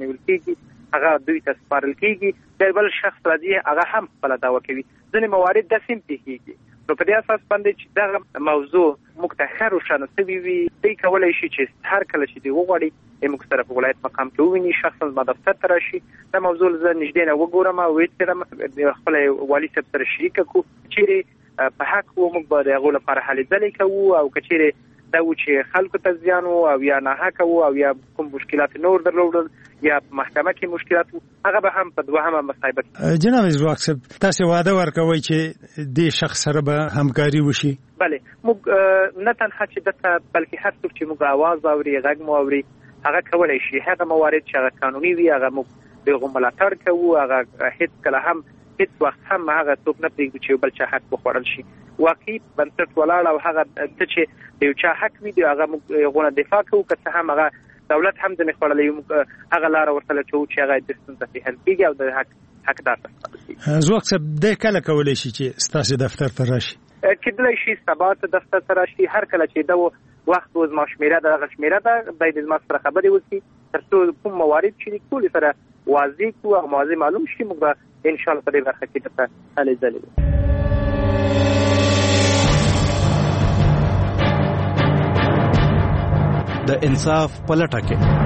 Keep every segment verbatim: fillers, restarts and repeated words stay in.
ونیول کېږي هغه دوی ته سپارل کېږي د بل شخص راځي هغه هم خپله دعوه کوي. ځینې موارد داسې هم پېښېږي نو په دې اساس باندې چې دغه موضوع موږ ته ښه روښانه سوي وي دی کولی شي چې هر کله چې دی وغواړي موږ سره په ولایت مقام کې وویني شخصا ما دفتر ته راشي دا موضوع زه نږدې نه وګورم او ویې خپله والي صاحب سره شریکه کړو چیرې په حق و موږ به د هغو لپاره هلې ځلې کوو او که چیرې دا و چې خلکو ته زیان و او یا ناحقه و او یا کوم مشکلات نور درلودل یا په محکمه کې مشکلات و هغه به هم په دوهمه مصاحبه کې. جناب ځواک صاحب تاسو وعده ورکوئ چې دې شخص سره به همکاري وشي؟ بله موږ نه تنها چې دته بلکې هر څوک چې موږ اواز اوري غږ مو اوري هغه کولی شي هغه موارد چې هغه قانوني وي هغه موږ د هغو ملاتړ کوو هغه هېڅ کله هم هېڅ وخت هم هغه څوک نه پرېږدو چې بل چا حق وخوړل شي. واقعي بنسټ ولاړ او هغه څه چې د یو چا حق وي هغه موږ هغونه دفاع کوو که څه هم هغه دولت هم ځینې خوړلی موږ هغه لاره ورته لټوو چې هغه د ستونزه پرې حل کېږي او د حق حقدار ته ثابت کېږي. ځواک صاحب دی کله کولی شي چې ستاسو دفتر ته راشي؟ کېدلی شي سبا ته دفتر ته راشي هر کله چې دا وخت و زما شمېره ده هغه شمېره ده دی د زما سره خبرې وکړي تر څو کوم موارد چې دي ټولې سره واضح کړو او موضوع معلوم شي موږ به انشاءالله په دې برخه کې درته هلې ځلې وکړو. د انصاف پلټه کې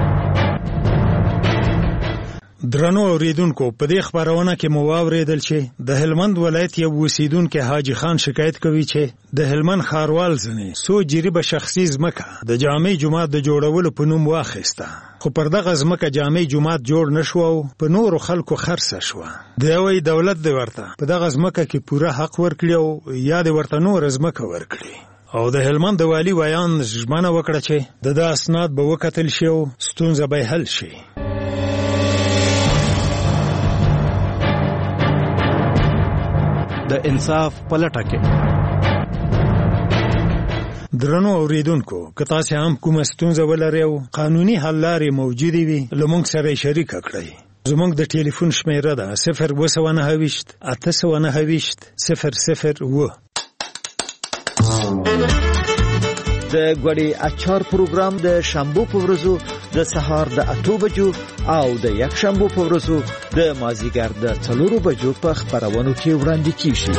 درنو اوریدونکو په دې خبرونه کې مو واوریدل چې د هلمند ولایت یو اوسیدونکو حاجی خان شکایت کوي چې د هلمند ښاروال ځنې څو جریبه شخصي ځمکه د جامع جومات د جوړولو په نوم واخیسته خو پر دغه ځمکه جامع جومات جوړ نشو او په نورو خلکو خرڅه شوه. د وی دولت دی ورته په دغه ځمکه کې پوره حق ورکړي او یا د ورته نور ځمکه ورکړي او د هلمند د والی ویان ژمنه وکړه چې د دا اسناد به وکتل شي او ستونزه به حل شي. د انصاف پلټه کې درنو اوریدونکو که تاسو هم کومه ستونزه ولرئ او قانوني حل لارې موجودې وي له موږ سره شریک کړئ. زموږ د ټلیفون شمیره ده صفر اوه سوه نهه ویشت اته سوه نهه ویشت صفر صفر اوه. د ګوډي اچار پروګرام د شنبه په ورځو د سهار د اته بجو او د یک شنبه په ورځو د مازیګر د څلورو بجو په خبرونو کې وړاندې کیږي.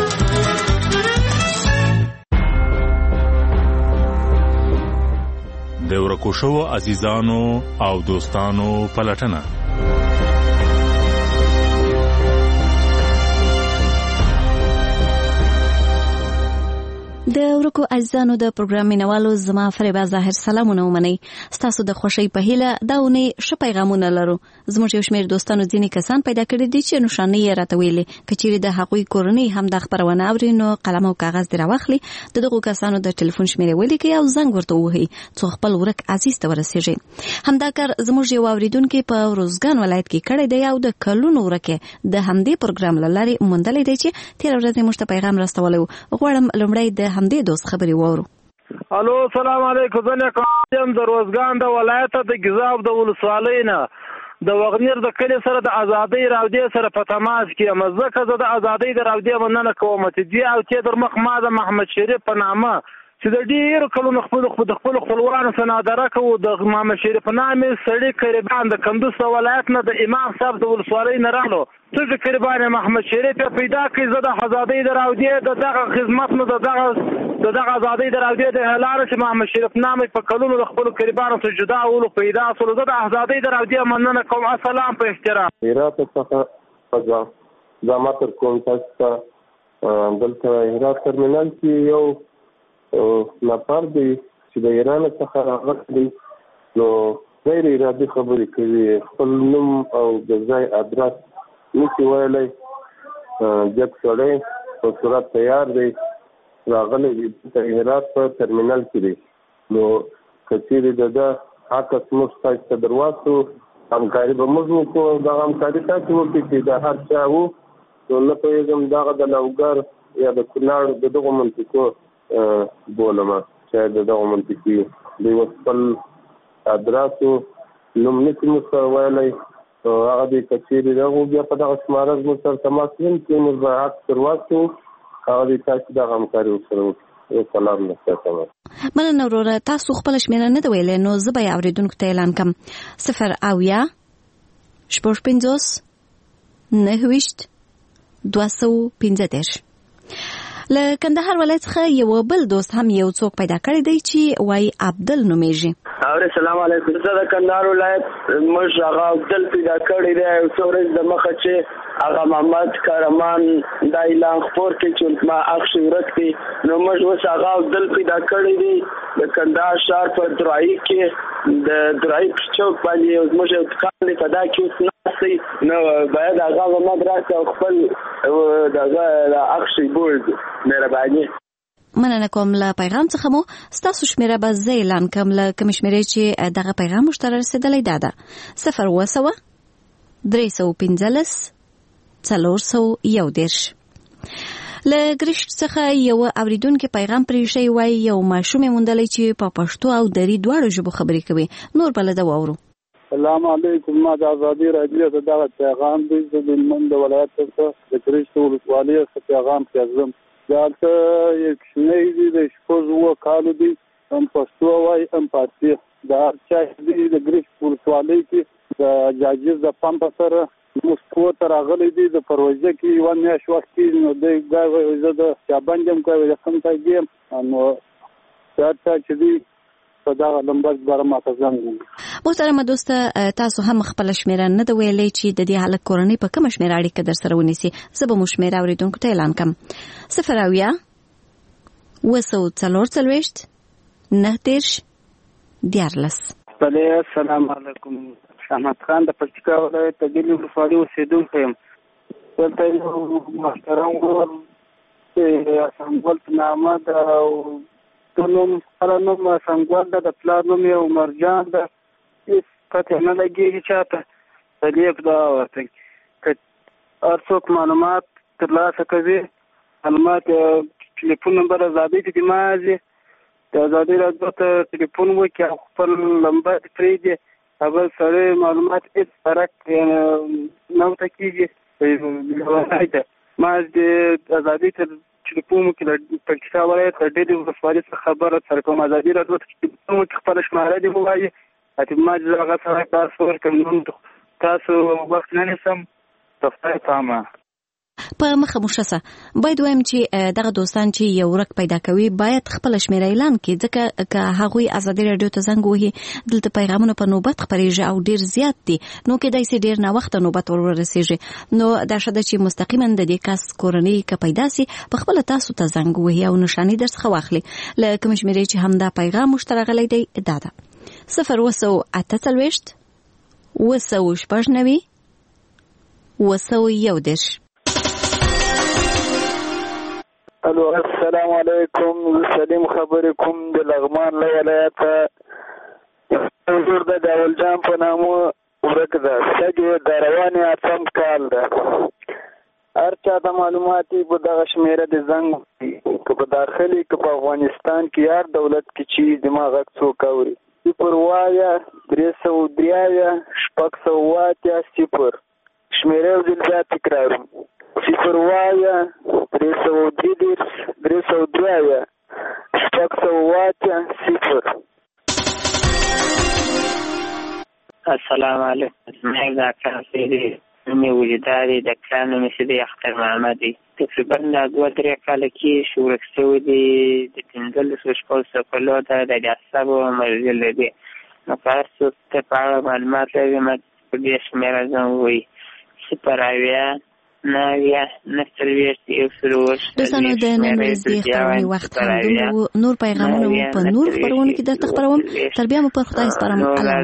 د ورکو شوو عزیزانو او دوستانو پلټنه د ورکو عزیزانو د پروګرام مینوالو زما فریبا ظاهر سلامونه ومنئ. ستاسو د خوښۍ په هیله دا اونۍ ښه پیغامونه لرو. زموږ یو شمېر دوستانو ځینې کسان پیدا کړي دي چې نښانې یې راته ویلې که چیرې د هغوی کورنۍ هم دا خپرونه اوري نو قلم او کاغذ دې راواخلي د دغو کسانو د ټلیفون شمېرې ولیکئ او زنګ ورته ووهئ څو خپل ورک عزیز ته ورسېږئ. همدا کار زموږ یو اورېدونکی په روزګان ولایت کې کړی دی او د کلونو ورکې د همدې پروګرام له لارې موندلی دی چې تېره ورځ یې موږ ته پیغام راستولی و. غواړم لومړی د همدې دوست خبرې وورو. الو سلام علیکم. زه کوم د روزګان د ولایت د ګزاب د ولسوالۍ نه د وغنیر د کلی سره د ازادۍ راودې سره په تماس کې یم. ځکه زه د ازادۍ د راودې مننه کوم چې دې او چې در مخ ما د محمد شریف په نامه چې د ډېرو کلونو خپل د خپل خپلوانو سنادره کوو د محمد شریف په نامې سړي قریبان د کندوز ولایت نه د امام صاحب د ولسوالۍ نه راغلو څه چې قریبان محمد شریف پیدا کړي. زه د ازادۍ د راودې د دغه خدمت نه د دغه د دغه ازادۍ د راودې د اعلان چې محمد شریف نامې په کلونو د خپل قریبانو څخه جدا اولو پیدا سول. زه د ازادۍ د راودې مننه کوم. السلام په احترام. هرات څخه فضا زما تر کوم تاسو ته دلته هرات ترمینل کې یو نفر دی چې د ایران څخه راغلی نو غیر ارادي خبرې کوي خپل نوم او د ځای ادرس نشي ویلی. جګ سړی په صورت تیار دی راغلی د هرات په ترمینل کې دی نو که چیرې د ده عکس موږ تاسو ته در واستو همکاري به موږ وکړو. دغه همکاري تاسو وکړئ چې د هر چا وو نو نه پوهېږم دغه د لوګر یا د کونړ د دغو منطقو بولم چې د دغو منطقې دوی اوس خپل ادرس نوم نشي موږ ویلی هغه دی که چیرې دغو بیا په دغه شماره زموږ سره تماس ونیم چې موږ به عکس در واستو هغه دی تاسو دغه همکاري ورسره وکړو. سلام نشته. مننه وروره. تاسو خپله شمېره نه ده ویلې نو زه به یې اورېدونکو ته اعلان کړم. صفر اویا شپږ پنځوس نهه ویشت دوه سوه پنځه دېرش. له کندهار ولایت څخه یو بل دوست هم یو څوک پیدا کړی دی چې وایي عبدل نومیږي. السلام علیکم. زه د کندهار ولایت موږ هغه عبدل پیدا کړی دی یو څو ورځې د مخه چې هغه محمد کارمان دا اعلان خپور کړي چې ما اخشي ورک دی نو موږ اوس هغه عبدل پیدا کړی دی د کندهار ښار په درایي کې د درایي چوک باندې موږ یو دکان دی په دا کې اوس ناست نو باید هغه محمد راسي او خپل دغه اخشي بولد مهرباني. مننه کوم. له پیغام څخه مو ستاسو شمیره به زه اعلان کوم. له کوم شمیرې چې دغه پیغام مو ته رسېدلی دا ده صفر اوه سوه درې سوه پنځلس څلور سوه یو دېرش. له ګرشت څخه یو اوریدونکي پیغام پرېښی وایي یو ماشوم یې موندلی چې په پښتو او دري دواړو ژبو خبرې کوي. نور به له ده واورو. السلام علیکم. ما د ازادي راډیو د دغه پیغام دی زه د هلمند د ولایت څخه د ګرشت ولسوالۍ څخه پیغام پیغام دلته یو کوچنی دی د شپږ اووه کالو دی هم پښتو وایي هم فارسي. د هر چا دی د ګرشت ولسوالۍ کې د جاجز د پمپ سره موږ کور ته راغلی دی د پروژه کې یوه میاشت وخت کېږي نو دی ګای وایي زه د چابند یم کوی د کوم ځای کې یم نو هر چا چې دی په دغه نمبر باره ماته زنګ ووهي. محترمه دوسته تاسو هم خپله شمیره نه ده ویلی چې د دې هلک کورنۍ په کومه شمیره اړیکه در سره ونیسي. زه به مو شمیره اورېدونکو ته اعلان کړم. صفر اویا اوه سوه څلور څلوېښت نهه دېرش دیارلس. بله السلام علیکم. احمد خان د پکتیکا ولایت د ګیلې ولسوالۍ اوسېدونکی یم. دلته یو محترم ورور چې اسامګل په نامه ده او د نوم خپله نوم اسامګل ده د پلار نوم یې عمرجان ده. هېڅ پته نه لګېږي چاته د لیک دعا ورته که هر څوک معلومات ترلاسه کوي معلومات ټلیفون نمبر ازادۍ ته دې مازي د ازادۍ راډیو ته ټلیفون وکړي او خپل نمبر پرېږدي هغه سړی معلومات هېڅ فرق نه ورته کېږي لیونی ده. ما د ازادۍ ته ټلیفون وکړي د پکتیکا ولایت د ډېرې ولسوالۍ څخه خبره سره کوم ازادۍ راډیو ته ټلیفون وکړي خپله شماره دې ووایي اتې ما چې هغه سړی تاسو ورکړم نوم تاسو وخت نه نیسم د خدای په امان. په مخه مو ښه شه. باید وایم چې دغه دوستان چې یو ورک پیدا کوي باید خپله شمیره اعلان کړي ځکه که هغوی ازادي راډیو ته زنګ وهي دلته پیغامونه په نوبت خپرېږي او ډېر زیات دي نو کیدای سي ډېر ناوخته نوبت ور ورسېږي نو دا ښه ده چې مستقیما د دې کس کورنۍ که پیدا سي په خپله تاسو ته زنګ وهي او نښاني درڅخه واخلي. له کومې شمیرې چې همدا پیغام موږ ته راغلی دی دا ده صفر اوه سوه اته څلوېښت اوه سوه شپږ نوي اوه سوه یو دېرش. الو السلام علیکم. زه سلیم خبرې کوم د لغمان له ولایته. حضور د داول جان په نامه ورک ده سږ د روانې اتم کال ده. هر چا ته معلومات په دغه شمیره د زنګ که په داخلي که په افغانستان کې هر دولت کې چې زما غږ څوک اوري صفر اووه درې سوه درې اویا شپږ سوه اووه اتیا صفر. شمیره یو ځل بیا تکراروم صفر اووه درې سوه درې دېرش درې سوه درې اویا شپږ سوه اووه اتیا صفر. السلام علیکم. زما دا کار دی مې وجداري د کلان نوم یې دی اختر محمد دی. تقریبا دا دوه درې کاله کې چې ورک شوی دی د پنځلسو شپږو کالو ته د اعصابو مرض دی نو که هر څوک ته په هغه معلومات لري ما په دې شمېره زنګ ووهي صفر اویا نهه اویا نهه څلوېښت یو سل اووه دوستانو د نن ورځې خپرونې وخت هم دومره نور پیغامونه مو په نور خپرونو کې درته خپروم. تر بیا مو پر خدای سپارم.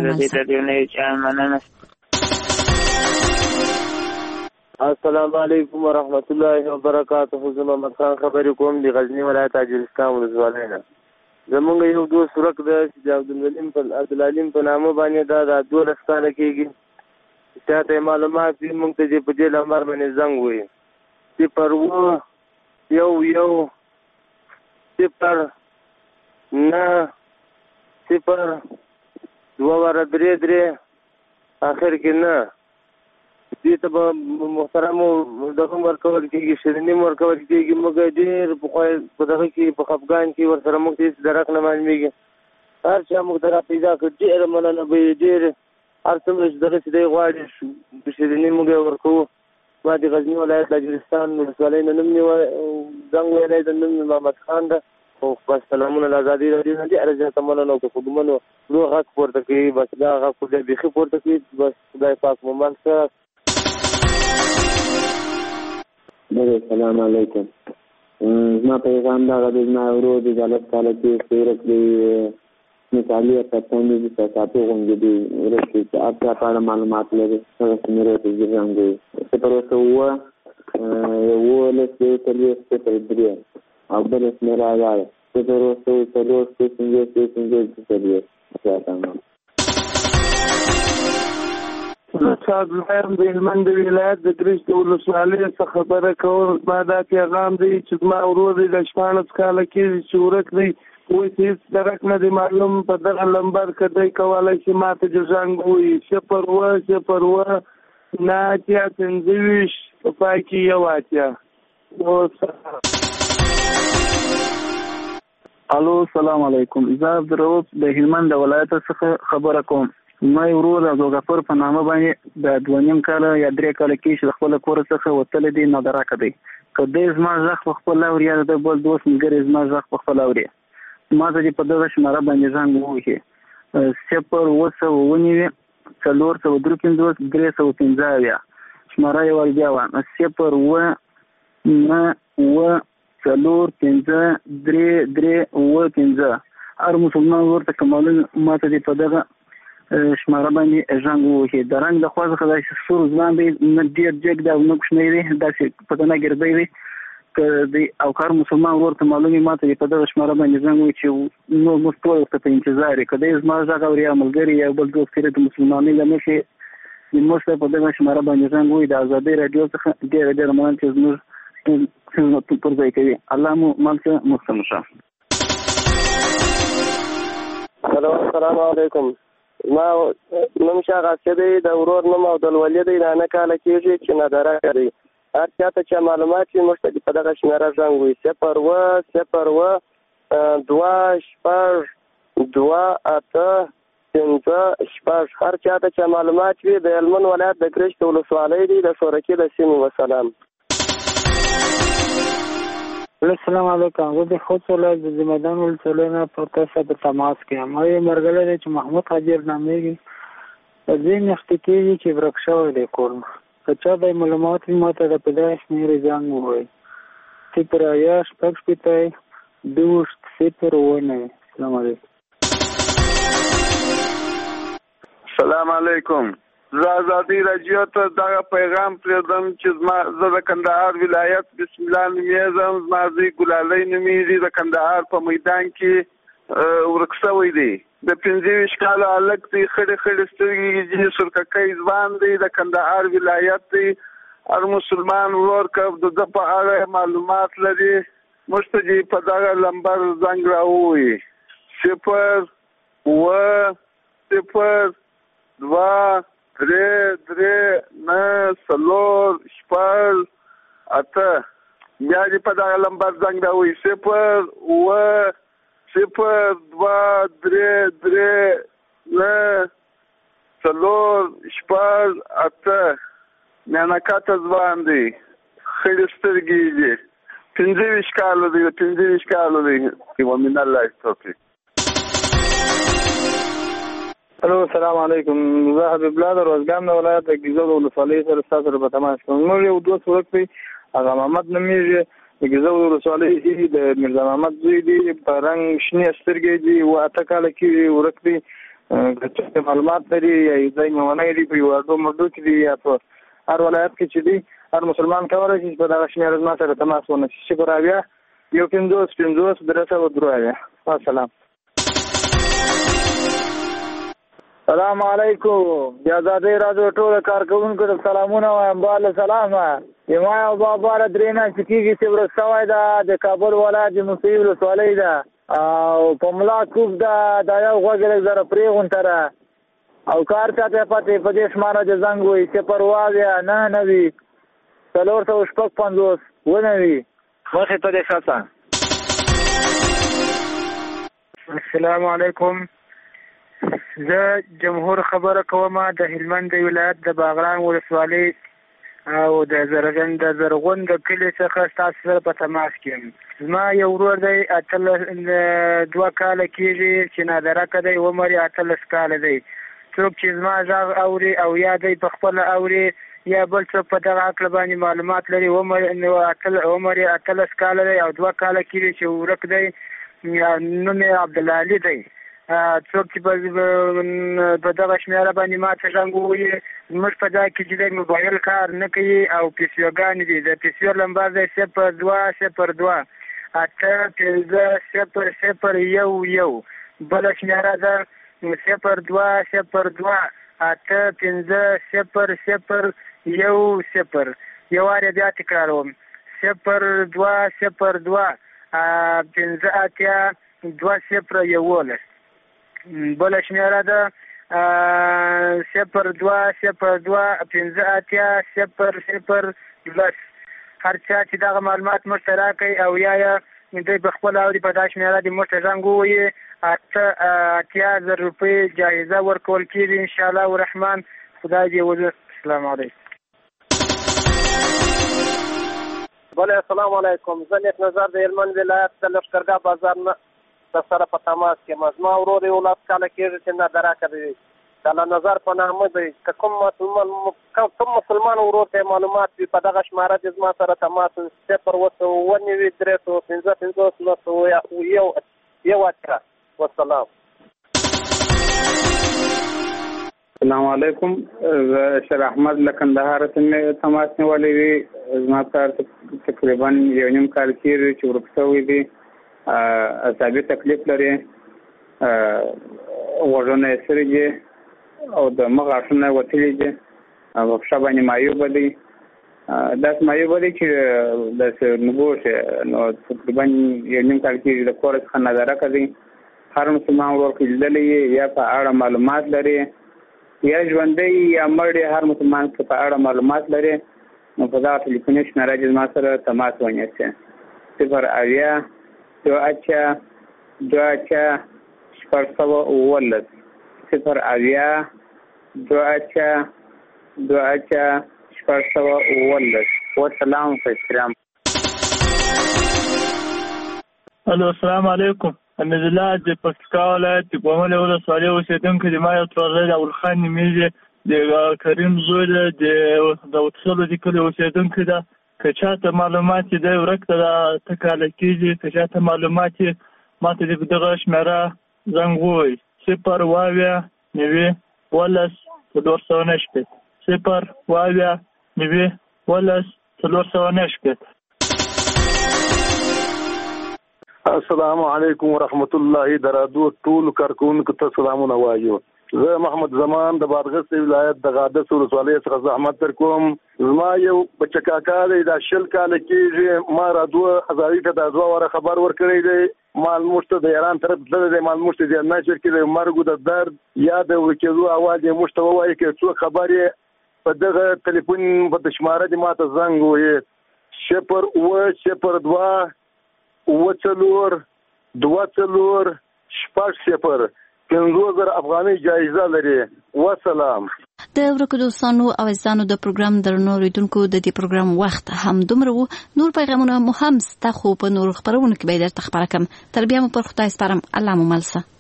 السلام علیکم ورحمت الله وبرکاته. زه محمد خان خبرې کوم د غزني ولایت اجرستان ولسوالۍ نه. زمونږ یو دوست ورک ده چې د عبدالعلیم په عبدالعلیم په نامه باندې دا د دولس کاله کېږي. چاته معلومات وي موږ ته چې په دې نمبر باندې زنګ ووهي صفر اووه یو یو صفر نهه صفر دوه واره درې درې اخر کې نه. دې ته به محترمو دغه ورکول کېږي شیریني ورکول کېږي. موږ ډېر پخوا په دغه کې په خفګان کې ورسره موږ ته هېڅ درک نه معلومېږي. هر چا موږ ته را پیدا کړ ډېره مننه به یې ډېر هر څومره چې دغسې دی غواړي شیریني موږ ورکوو. ما د غزني ولایت د اجرستان ولسوالۍ نه نوم زنګ ویلی د نوم محمد خان ده. او بس سلامونه له ازادي راډیو نه ډېره زیاته مننه او که خدمتونو لو غږ پورته کوي بس دا غږ خو بیا بیخي پورته کوي. بس خدای پاک مو مل ښه. السلام علیکم. زما پیغام دغه دی زما ورور دی جلب کاله کې ورک دی مثالي پتنې دي ساتو غونډې دي ورک چې اپ په اړه معلومات لري هغه څنګه ته ځم دی څه پر اوسه و یو له څه تلې څه پر درې او بل څه نه راغله څه پر اوسه څلور څه څنګه څه څنګه څه تلې تمام. شاد لایم د هلمند ولایت د ګرشت ولسوالۍ څخه خبره کوم. ما دا پیغام دی چې زما ورور دی د شپاړس کاله کېږي چې ورک دی وایي چې هېڅ درک نه دی معلوم په دغه لمبر که دی کولی شي ما ته د زنګ ووایي صفر اووه صفر اووه نهه اتیا پنځه ویشت په پای کې یو اتیا. الو سلام علیکم. زه عبدالرؤف د هلمند ولایت څخه خبره کوم. ما ورور عبدالغفور په نامه باندې د دوه نیم کاله یا درې کاله کې چې د خپل کور څخه وتلی دی نادراکه دی. که دی زما غږ په خپل اوري یا د بل دوست ملګري زما غږ په خپل اوري ما ته دې په دغه شماره باندې زنګ ووهي صفر اووه سوه ونیوي څلور سوه درې پنځوس درې سوه پنځه اویا شماره یې ور بیا وه صفر اووه نهه اووه څلور پنځه درې درې اووه پنځه. هر مسلمان ورته که معلوم ما ته دې په دغه شماره باندې زنګ ووهي. د رنګ د خوا څخه داسې سور ځوان دی نه ډېر جګ دی او نه کوچنی دی داسې په تنه ګردی دی که دی او هر مسلمان ورته معلوم ما ته په دغه شماره باندې زنګ ووهي چې نور موږ ټول ورته په انتظار یو. که دی زما غږ اوري یا ملګري یا بل دوست کړي د مسلمانۍ له مخې موږ ته په دغه شماره باندې زنګ ووهي. د ازادۍ راډیو څخه ډېره ډېره مننه چې زموږ خدمتونه پر ځای کوي. الله مو مل شه محسن شه. السلام علیکم. ما نوم شاه غاسي دی د ورور نوم عبدالولي دی د نه کاله کېږي چې نادراکه دی. هر چا ته چې معلومات وي موږ ته په دغه شمېره زنګ ووایي صفر اووه صفر اووه دوه شپږ دوه اته پنځه شپږ. هر چا ته چې معلومات وي د هلمند ولایت د ګرشت ولسوالۍ دی د سورکي د سیمې. وسلام. السلام علیکم. زه د خوست ولایت د زمیدان ولسوالۍ نه په تاسو په تماس کې یم. ما یو ملګری دی چې محمود حاجر نومیږي. په دې میاشتې کېږي چې ورک شوی دی کور. که چا به معلومات وي ما ته د په دغه شمېرې زنګ ووایي صفر اویا شپږ شپېته دوه صفر اووه نوي. السلام علیکم. السلام علیکم. زه ازادي راډیو ته دغه پیغام پرېږدم چې زما زه د کندهار ولایت بسم الله نومیږم. زما زوی ګلالۍ نومیږي. د کندهار په میدان کې ورک شوی دی. د پنځه ویشت کاله هلک دی. خړې خړې سترګې دي. سرککی ځوان دی. د کندهار ولایت دی. هر مسلمان ورور که د ده په اړه معلومات لري موږ ته دې په دغه لمبر زنګ راووایي صفر اووه صفر دوه درې درې نهه څلور شپږ اته. بیا دې په دغه لمبر زنګ راووایي صفر اووه صفر دوه درې درې نهه څلور شپږ اته. میانکاته ځوان دی. خړې سترګې دي. پنځه ویشت کاله دی. پنځه ویشت کاله دی. ومن الله توفیق. الو السلام علیکم. زه حبیب الله د روزګان د ولایت د ګیزو د ولسوالۍ سره ستاسو سره په تماس کوم. موږ یو دوست ورک دی هغه محمد نومیږي. د ګیزو د ولسوالۍ د میرزا محمد زوی دی. په رنګ شنې سترګې دي. اووه اته کاله کې ورک دی. که څه معلومات لري یا یو ځای میونی دی په یو اډو مډو کې دی یا په هر ولایت کې چې دی هر مسلمان کولی شي په دغه شمېره زما سره تماس ونیسي صفر اویا یو پنځوس پنځوس درې سوه درې اویا. السلام. سلام علیکم. د ازادۍ راډیو ټولو کارکوونکو ته سلامونه وایم. باله سلام وایم. زما یو بابا له درې میاشتې کېږي چې ورک شوی ده. د کابل ولایت د موسهي ولسوالۍ ده او په ملا کوږ ده. دا یو غوږ یې لږ زره پرېغونته ده او کار چاته پاتې په دې شماره د زنګ وایي صفر اووه اویا نهه نوي څلور سوه شپږ پنځوس اووه نوي. مخې ته دې ښه شه. السلام علیکم. زه جمهور خبره کوم د هلمند ولایت د باغران ولسوالۍ او د زرغون د زرغون د کلی څخه تاسو سره په تماس کې یم. زما یو ورور دی اتلس دوه کاله کېږي چې نادرکه دی، عمر یې اتلس کاله دی. څوک چې زما غږ اوري او یا دی په خپله اوري یا بل څوک په دغه عقل باندې معلومات لري، عمر عمر یې اتلس کاله دی او دوه کاله کېږي چې ورک دی، نوم یې عبدالعلي دی. څوک چې په دغه شمېره باندې ما ته زنګ ووهي، زموږ په ځای کې چې دی موبایل کار نه کوي او پیسیوګانې دي. د پیسیو لمبر دی صفر دوه صفر دوه اته پنځه صفر صفر یو یو. بله شمېره ده صفر دوه صفر دوه اته پنځه صفر صفر یو صفر. یو وار بیا تکراروم، صفر دوه صفر دوه پنځه اتیا دوه صفر یولس. بله شمېره ده صفر دوه صفر دوه پنځه اتیا صفر صفر لس. هر چا چې دغه معلومات موږ ته راکوي او یا یې دوی په خپله اوري په دا شمېره دې موږ ته زنګ ووهي، اته اتیا زر روپۍ جایزه ورکول کېږي انشاءالله الرحمن. خدای دې وزر. السلام علیکم. بله السلام علیکم. زه نیک نظر د هلمند ولایت د لښکرګاه بازار نه د سره په تماس کې یم. زما ورور یې ولس کاله کېږي چې نادرکه دی، د الله نظر په نامه دی. که کوم مسلمان کوم مسلمان ورور ته معلومات وي په دغه شماره دې زما سره تماس صفر اوه سوه اووه نوي درې سوه پنځه پنځوس نهه سوه یو یو اتیا. والسلام. السلام علیکم. زه شیر احمد له کندهار څخه تماس نیولی وي. زما کار تقریبا یو نیم کال کېږي چې ورک شوی دی. اعصابي تکلیف لري، غوږونه یې سري دي او د مخ غاښونه یې وتلي دي، په پښه باندې مایوبه دی. داسې مایوبه دی چې داسې نګوښې نو تقریبا یو نیم کال کېږي د کور څخه نادرکه دی. هر مسلمان ورور کې لیدلی یا په اړه معلومات لري یا ژوندی یا مړ، هر مسلمان که په اړه معلومات لري نو په دغه ټلیفوني شمېره چې زما سره تماس ونیسي. صفر اویا دوه اتیا دوه اتیا شپږ سوه اوولس. صفر اویا دوه اتیا دوه اتیا شپږ سوه اوولس. والسلام په احترام. الو السلام علیکم. حمید الله د پکتیکا ولایت د ګومل ولسوالۍ اوسېدونکی دی. ما یو تورزی د اولخان نومېږي، د کریم زوی دی، د وتسلو د کلي اوسېدونکی ده. که چاته معلومات دی ورک ته ته کاله کېږي، که چاته معلومات ما ته د دغه شمېره زنګ ووهي صفر اووه نوي اوولس څلور سوه نهه شپېته. صفر اووه نوي اوولس څلور سوه نهه شپېته. السلام علیکم ورحمت الله. د رادیو ټولو کارکوونکو ته سلامونه وایو. زه محمد زمان د بادغیس ولایت د غادس ولسوالۍ څخه زحمت در کوم. زما یو بچه کاکا دی، دا شل کاله کېږي. ما رادیو هزاري ته دا دوه واره خبر ورکړی دی. مال موږ ته د ایران طرف تللی دی، مال موږ ته د نشر کې د مرګ د درد یا د ورکېدو اواز یې موږ ته ووایي که څوک خبر یې په دغه ټلیفون په شماره دې ما ته زنګ ووهي صفر اوه صفر دوه اوه څلور دوه څلور شپږ صفر. پنځه زره افغانۍ جایزه لري. والسلام. د ورکو دوستانو او عزیزانو د پروګرام درنو اوریدونکو د دې پروګرام وخت هم دومره وو. نور پیغامونه مو هم ستا خو په نور خبرونو کې به درته خبره کوم. تر بیا مو پر خدای سپارم. الله مو مل شه.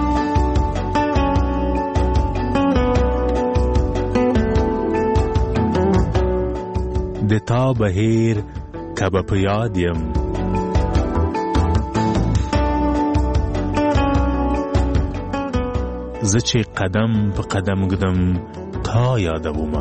د تا بهیر کبه په یاد یم، زه چې قدم په قدم ګدم تا یادومه.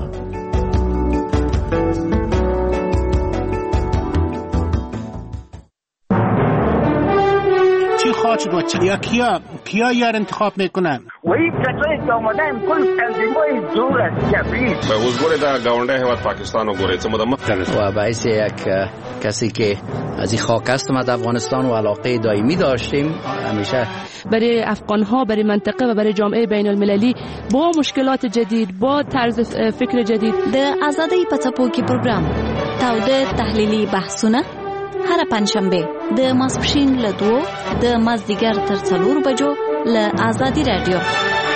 چی خواهد و چی یا کیا کیا یار انتخاب میکنن؟ وی کسایی که آمدن کل تنظیمای دور از کبیر به حضور در گاونده هیواد پاکستان و گوره چه مدام و باعث یک کسی که از این خاک است ما در افغانستان و علاقه دائمی داشتیم همیشه برای افغان ها، برای منطقه و برای جامعه بین المللی با مشکلات جدید، با طرز فکر جدید. د آزادۍ په څپو کې پروګرام تاوده تحلیلي بحثونه هر پنځشنبه د ماسپښین له دوه د مازدیګر تر څلور بجو له آزادي رادیو.